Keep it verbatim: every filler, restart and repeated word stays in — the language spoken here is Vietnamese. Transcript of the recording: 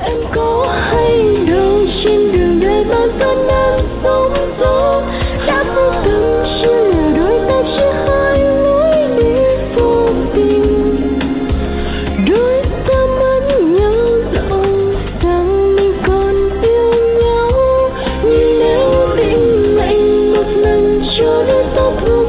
em có hay đâu trên đường đời bao gian nan sóng gió đã vô tình chia lìa đôi ta chỉ hai lối đi vô tình. Đôi ta mến nhau dẫu rằng mình còn yêu nhau, nhưng nếu định mệnh một lần cho đôi ta vui